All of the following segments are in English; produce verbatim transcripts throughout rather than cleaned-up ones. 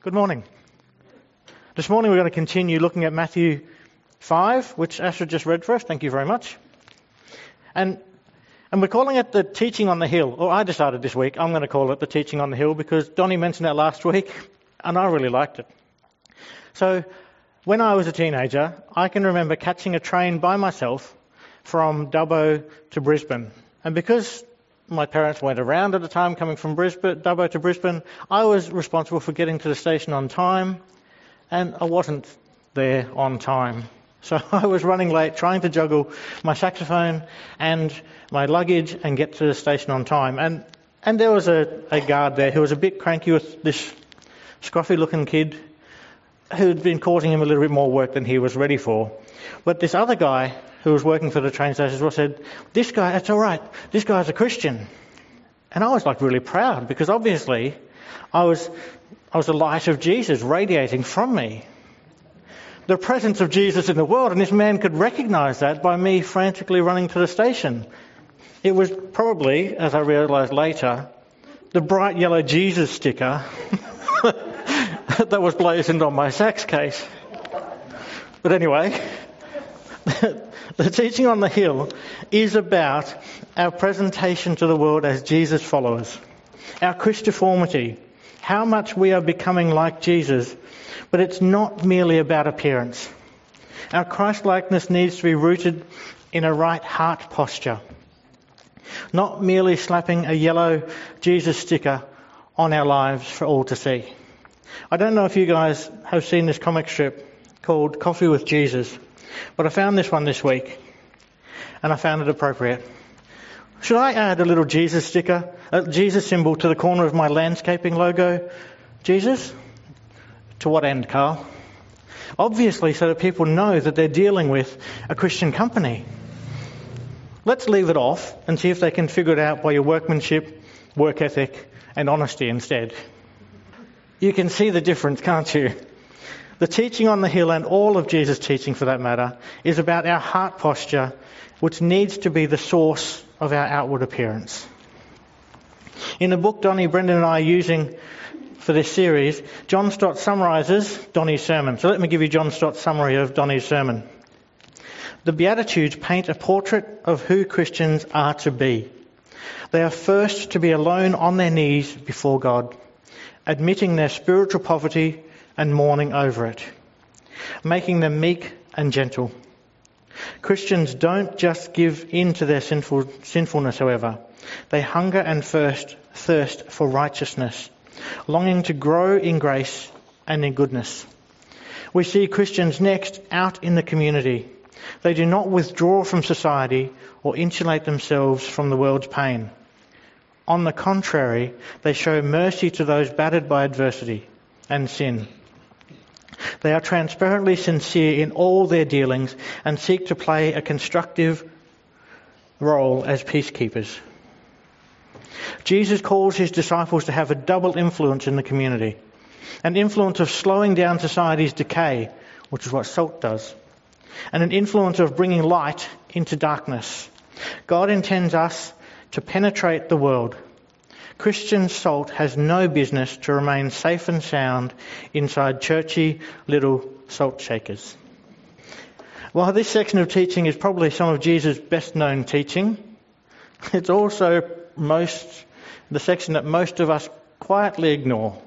Good morning. This morning we're going to continue looking at Matthew five, which Astrid just read for us. Thank you very much. And and we're calling it the teaching on the hill. Or I decided this week I'm going to call it the teaching on the hill because Donnie mentioned that last week and I really liked it. So when I was a teenager, I can remember catching a train by myself from Dubbo to Brisbane. And because my parents went around at the time coming from Brisbane, Dubbo to Brisbane, I was responsible for getting to the station on time, and I wasn't there on time. So I was running late, trying to juggle my saxophone and my luggage and get to the station on time. And and there was a, a guard there who was a bit cranky with this scruffy-looking kid who'd been causing him a little bit more work than he was ready for. But this other guy who was working for the train station as well said, this guy, that's all right, this guy's a Christian. And I was like really proud because obviously I was I was the light of Jesus radiating from me. The presence of Jesus in the world, and this man could recognise that by me frantically running to the station. It was probably, as I realised later, the bright yellow Jesus sticker that was blazoned on my sax case. But anyway, the teaching on the hill is about our presentation to the world as Jesus followers, our Christiformity, how much we are becoming like Jesus, but it's not merely about appearance. Our Christ-likeness needs to be rooted in a right heart posture, not merely slapping a yellow Jesus sticker on our lives for all to see. I don't know if you guys have seen this comic strip called Coffee with Jesus, but I found this one this week, and I found it appropriate. Should I add a little Jesus sticker, a Jesus symbol to the corner of my landscaping logo? Jesus? To what end, Carl? Obviously so that people know that they're dealing with a Christian company. Let's leave it off and see if they can figure it out by your workmanship, work ethic, and honesty instead. You can see the difference, can't you? The teaching on the hill, and all of Jesus' teaching for that matter, is about our heart posture, which needs to be the source of our outward appearance. In the book Donnie, Brendan and I are using for this series, John Stott summarises Donnie's sermon. So let me give you John Stott's summary of Donnie's sermon. The Beatitudes paint a portrait of who Christians are to be. They are first to be alone on their knees before God, admitting their spiritual poverty and mourning over it, making them meek and gentle. Christians don't just give in to their sinful sinfulness, however. They hunger and thirst, thirst for righteousness, longing to grow in grace and in goodness. We see Christians next out in the community. They do not withdraw from society or insulate themselves from the world's pain. On the contrary, they show mercy to those battered by adversity and sin. They are transparently sincere in all their dealings and seek to play a constructive role as peacekeepers. Jesus calls his disciples to have a double influence in the community. An influence of slowing down society's decay, which is what salt does, and an influence of bringing light into darkness. God intends us to penetrate the world. Christian salt has no business to remain safe and sound inside churchy little salt shakers. While this section of teaching is probably some of Jesus' best known teaching, it's also most the section that most of us quietly ignore.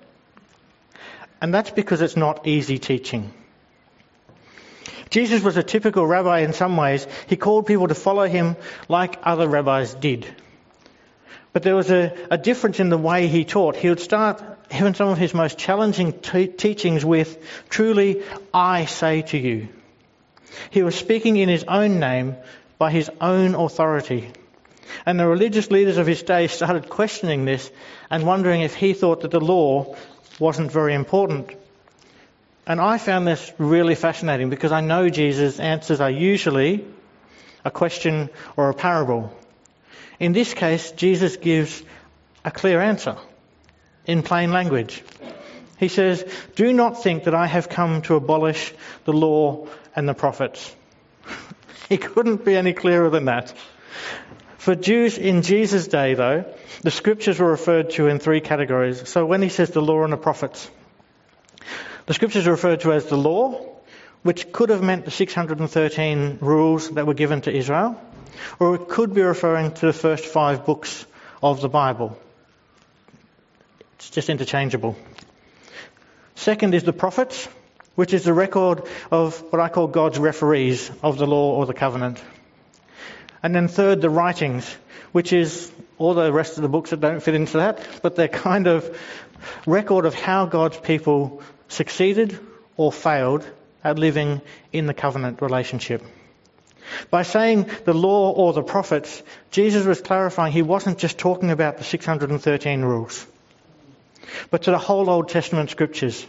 And that's because it's not easy teaching. Jesus was a typical rabbi in some ways. He called people to follow him like other rabbis did. But there was a, a difference in the way he taught. He would start even some of his most challenging te- teachings with, truly, I say to you. He was speaking in his own name by his own authority. And the religious leaders of his day started questioning this and wondering if he thought that the law wasn't very important. And I found this really fascinating because I know Jesus' answers are usually a question or a parable. In this case, Jesus gives a clear answer in plain language. He says, do not think that I have come to abolish the law and the prophets. He couldn't be any clearer than that. For Jews in Jesus' day, though, the scriptures were referred to in three categories. So when he says the law and the prophets, The scriptures are referred to as the law, which could have meant the six hundred thirteen rules that were given to Israel, or it could be referring to the first five books of the Bible. It's just interchangeable. Second is the prophets, which is the record of what I call God's referees of the law or the covenant. And then third, the writings, which is all the rest of the books that don't fit into that, but they're kind of record of how God's people succeeded or failed at living in the covenant relationship. By saying the law or the prophets, Jesus was clarifying he wasn't just talking about the six hundred thirteen rules, but to the whole Old Testament scriptures.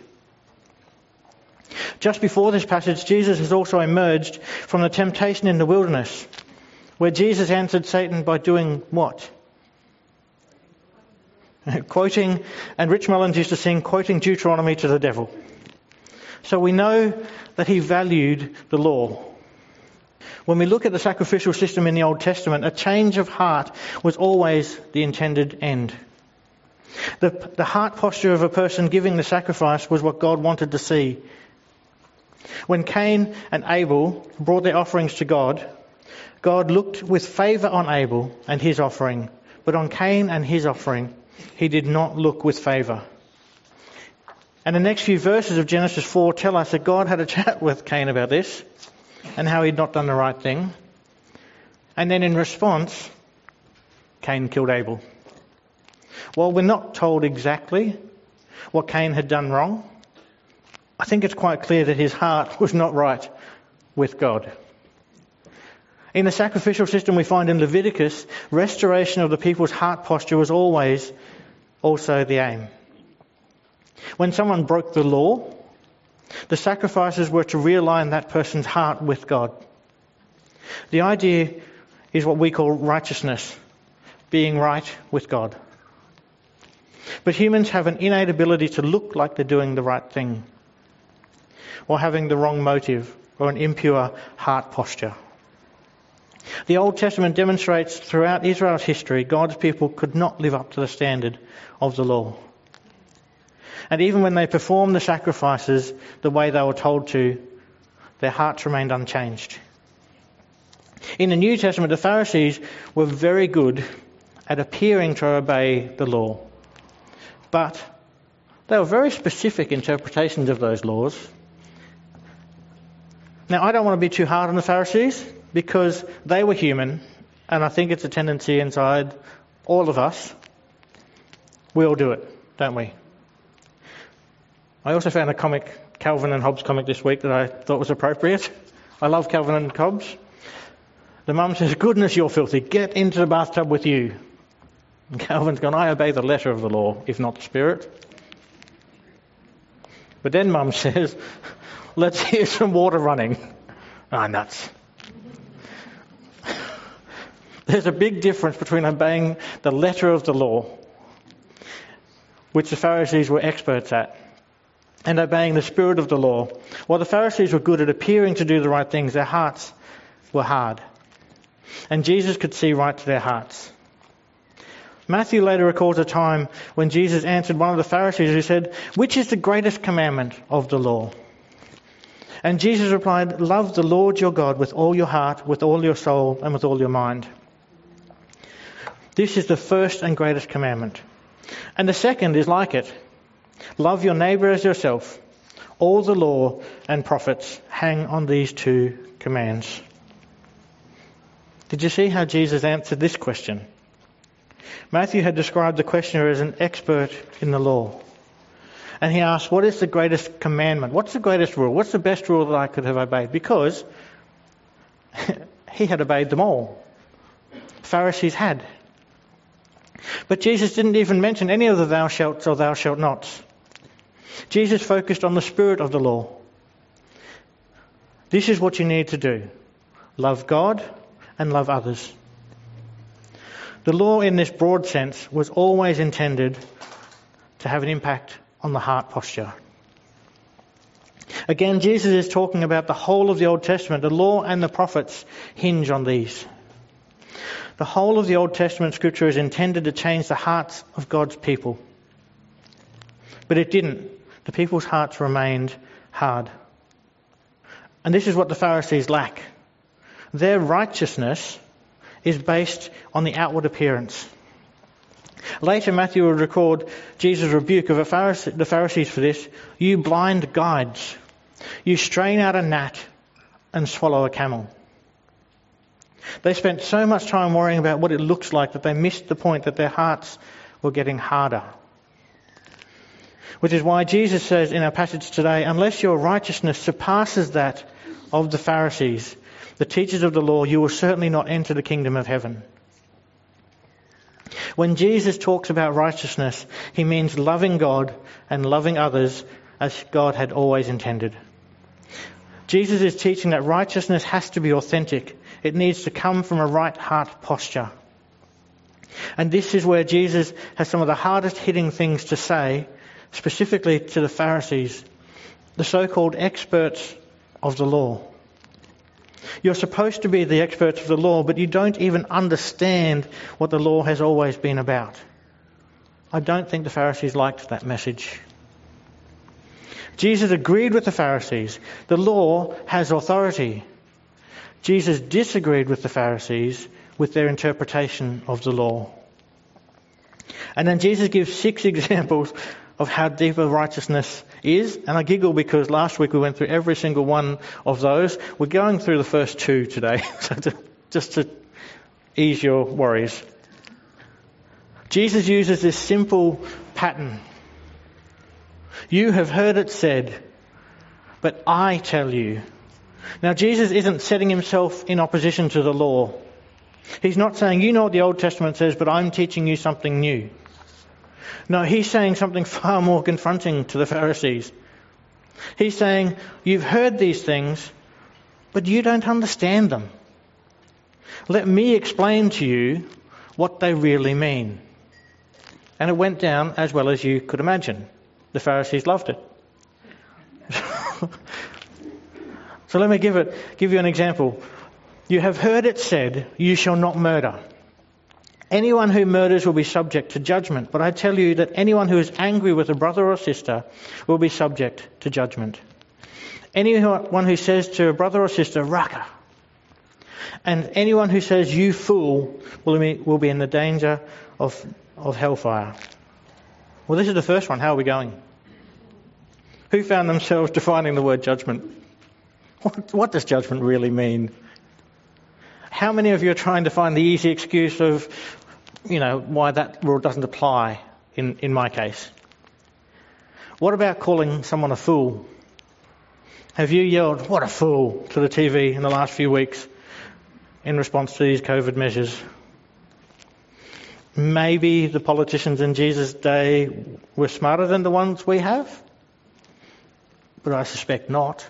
Just before this passage, Jesus has also emerged from the temptation in the wilderness, where Jesus answered Satan by doing what? Quoting, and Rich Mullins used to sing, quoting Deuteronomy to the devil. So we know that he valued the law. When we look at the sacrificial system in the Old Testament, a change of heart was always the intended end. The, the heart posture of a person giving the sacrifice was what God wanted to see. When Cain and Abel brought their offerings to God, God looked with favour on Abel and his offering, but on Cain and his offering, he did not look with favour. And the next few verses of Genesis four tell us that God had a chat with Cain about this and how he'd not done the right thing. And then in response, Cain killed Abel. While we're not told exactly what Cain had done wrong, I think it's quite clear that his heart was not right with God. In the sacrificial system we find in Leviticus, restoration of the people's heart posture was always also the aim. When someone broke the law, the sacrifices were to realign that person's heart with God. The idea is what we call righteousness, being right with God. But humans have an innate ability to look like they're doing the right thing, or having the wrong motive, or an impure heart posture. The Old Testament demonstrates throughout Israel's history, God's people could not live up to the standard of the law. And even when they performed the sacrifices the way they were told to, their hearts remained unchanged. In the New Testament, the Pharisees were very good at appearing to obey the law. But they were very specific interpretations of those laws. Now, I don't want to be too hard on the Pharisees, because they were human, and I think it's a tendency inside all of us. We all do it, don't we? I also found a comic, Calvin and Hobbes comic this week, that I thought was appropriate. I love Calvin and Hobbes. The mum says, "Goodness, you're filthy. Get into the bathtub with you." And Calvin's gone, "I obey the letter of the law, if not the spirit." But then mum says, "Let's hear some water running." Ah, nuts. There's a big difference between obeying the letter of the law, which the Pharisees were experts at, and obeying the spirit of the law. While the Pharisees were good at appearing to do the right things, their hearts were hard. And Jesus could see right to their hearts. Matthew later records a time when Jesus answered one of the Pharisees who said, "Which is the greatest commandment of the law?" And Jesus replied, "Love the Lord your God with all your heart, with all your soul, and with all your mind. This is the first and greatest commandment. And the second is like it. Love your neighbour as yourself. All the law and prophets hang on these two commands." Did you see how Jesus answered this question? Matthew had described the questioner as an expert in the law. And he asked, what is the greatest commandment? What's the greatest rule? What's the best rule that I could have obeyed? Because he had obeyed them all. Pharisees had. But Jesus didn't even mention any of the thou shalt or thou shalt nots. Jesus focused on the spirit of the law. This is what you need to do. Love God and love others. The law in this broad sense was always intended to have an impact on the heart posture. Again, Jesus is talking about the whole of the Old Testament. The law and the prophets hinge on these. The whole of the Old Testament scripture is intended to change the hearts of God's people. But it didn't. The people's hearts remained hard. And this is what the Pharisees lack. Their righteousness is based on the outward appearance. Later, Matthew will record Jesus' rebuke of the Pharisees for this. You blind guides, you strain out a gnat and swallow a camel. They spent so much time worrying about what it looks like that they missed the point that their hearts were getting harder. Which is why Jesus says in our passage today, unless your righteousness surpasses that of the Pharisees, the teachers of the law, you will certainly not enter the kingdom of heaven. When Jesus talks about righteousness, he means loving God and loving others as God had always intended. Jesus is teaching that righteousness has to be authentic. It needs to come from a right heart posture. And this is where Jesus has some of the hardest hitting things to say, specifically to the Pharisees, the so-called experts of the law. You're supposed to be the experts of the law, but you don't even understand what the law has always been about. I don't think the Pharisees liked that message. Jesus agreed with the Pharisees. The law has authority. Jesus disagreed with the Pharisees with their interpretation of the law. And then Jesus gives six examples of how deeper righteousness is. And I giggle because last week we went through every single one of those. We're going through the first two today, so to, just to ease your worries. Jesus uses this simple pattern. You have heard it said, but I tell you. Now Jesus isn't setting himself in opposition to the law. He's not saying, you know what the Old Testament says, but I'm teaching you something new. No, he's saying something far more confronting to the Pharisees. He's saying, you've heard these things, but you don't understand them. Let me explain to you what they really mean. And it went down as well as you could imagine. The Pharisees loved it. So let me give it, give you an example. You have heard it said, you shall not murder. Anyone who murders will be subject to judgment. But I tell you that anyone who is angry with a brother or sister will be subject to judgment. Anyone who says to a brother or sister, Raka, and anyone who says, you fool, will be, will be in the danger of, of hellfire. Well, this is the first one. How are we going? Who found themselves defining the word judgment? What, what does judgment really mean? How many of you are trying to find the easy excuse of, you know, why that rule doesn't apply in, in my case? What about calling someone a fool? Have you yelled, what a fool, to the T V in the last few weeks in response to these COVID measures? Maybe the politicians in Jesus' day were smarter than the ones we have, but I suspect not.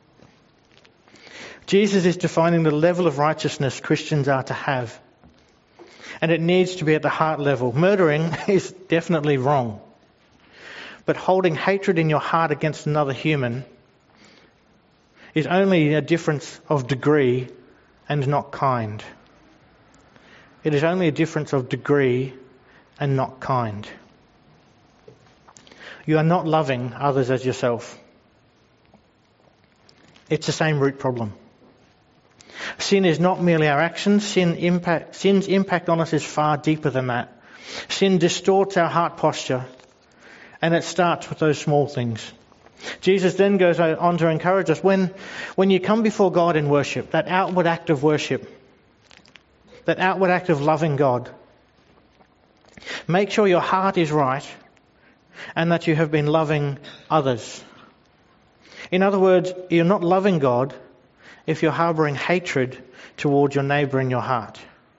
Jesus is defining the level of righteousness Christians are to have. And it needs to be at the heart level. Murdering is definitely wrong. But holding hatred in your heart against another human is only a difference of degree and not kind. It is only a difference of degree and not kind. You are not loving others as yourself. It's the same root problem. Sin is not merely our actions. Sin impact, sin's impact on us is far deeper than that. Sin distorts our heart posture, and it starts with those small things. Jesus then goes on to encourage us, when, when you come before God in worship, that outward act of worship, that outward act of loving God, make sure your heart is right and that you have been loving others. In other words, you're not loving God if you're harbouring hatred towards your neighbour in your heart.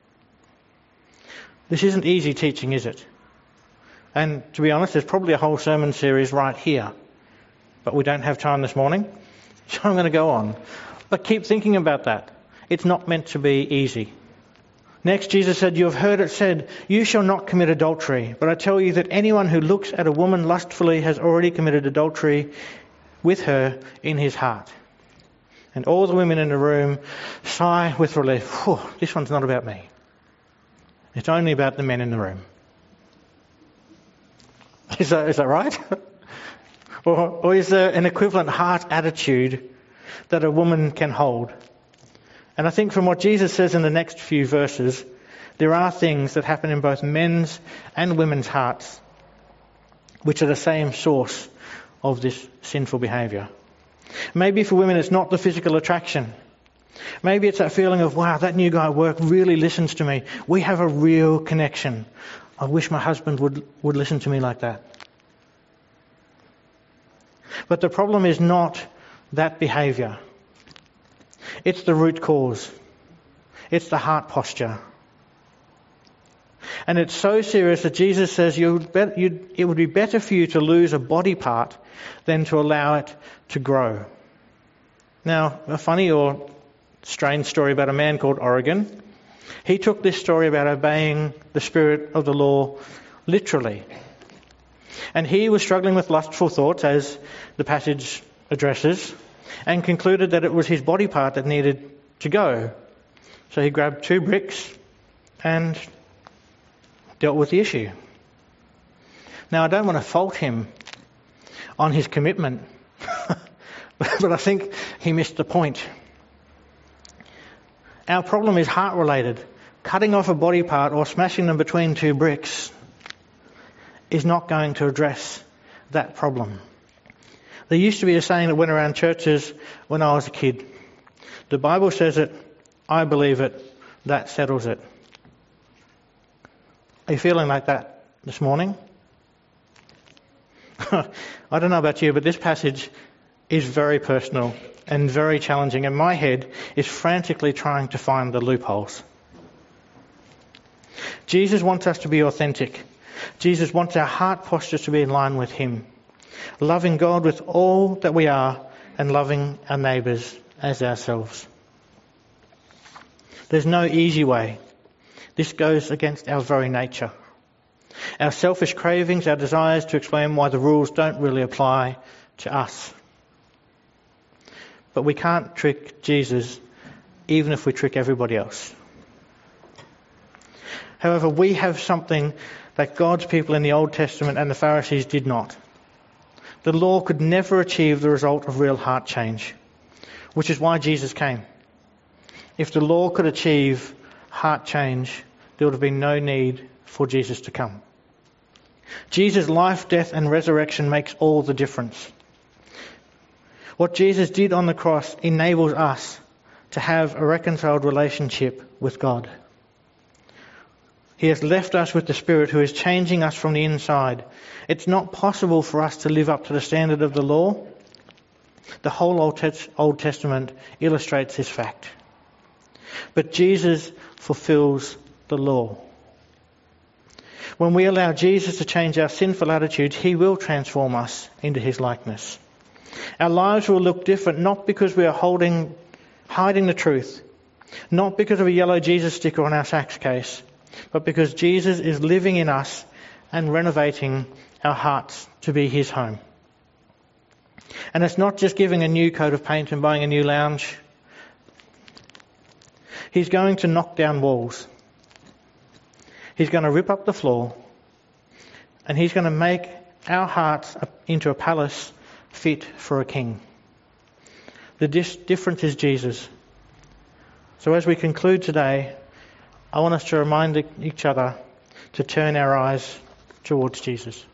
This isn't easy teaching, is it? And to be honest, there's probably a whole sermon series right here. But we don't have time this morning, so I'm going to go on. But keep thinking about that. It's not meant to be easy. Next, Jesus said, you have heard it said, you shall not commit adultery. But I tell you that anyone who looks at a woman lustfully has already committed adultery with her in his heart. And all the women in the room sigh with relief. Whew, this one's not about me. It's only about the men in the room. Is that, is that right? Or, or is there an equivalent heart attitude that a woman can hold? And I think from what Jesus says in the next few verses, there are things that happen in both men's and women's hearts which are the same source of this sinful behaviour. Maybe for women it's not the physical attraction. Maybe it's that feeling of, wow, that new guy at work really listens to me. We have a real connection. I wish my husband would, would listen to me like that. But the problem is not that behaviour. It's the root cause. It's the heart posture. And it's so serious that Jesus says you'd bet, you'd, it would be better for you to lose a body part than to allow it to grow. Now, a funny or strange story about a man called Origen. He took this story about obeying the spirit of the law literally. And he was struggling with lustful thoughts, as the passage addresses, and concluded that it was his body part that needed to go. So he grabbed two bricks and dealt with the issue. Now, I don't want to fault him on his commitment, but I think he missed the point. Our problem is heart-related. Cutting off a body part or smashing them between two bricks is not going to address that problem. There used to be a saying that went around churches when I was a kid. The Bible says it, I believe it, that settles it. Are you feeling like that this morning? I don't know about you, but this passage is very personal and very challenging, and my head is frantically trying to find the loopholes. Jesus wants us to be authentic. Jesus wants our heart postures to be in line with Him, loving God with all that we are and loving our neighbours as ourselves. There's no easy way. This goes against our very nature. Our selfish cravings, our desires to explain why the rules don't really apply to us. But we can't trick Jesus, even if we trick everybody else. However, we have something that God's people in the Old Testament and the Pharisees did not. The law could never achieve the result of real heart change, which is why Jesus came. If the law could achieve heart change, there would have been no need for Jesus to come. Jesus' life, death and resurrection makes all the difference. What Jesus did on the cross enables us to have a reconciled relationship with God. He has left us with the Spirit who is changing us from the inside. It's not possible for us to live up to the standard of the law. The whole Old, Tes- Old Testament illustrates this fact. But Jesus fulfills the law. When we allow Jesus to change our sinful attitudes, He will transform us into His likeness. Our lives will look different, not because we are holding, hiding the truth, not because of a yellow Jesus sticker on our sax case, but because Jesus is living in us and renovating our hearts to be His home. And it's not just giving a new coat of paint and buying a new lounge. He's going to knock down walls. He's going to rip up the floor. And He's going to make our hearts into a palace fit for a king. The dis- difference is Jesus. So as we conclude today, I want us to remind each other to turn our eyes towards Jesus.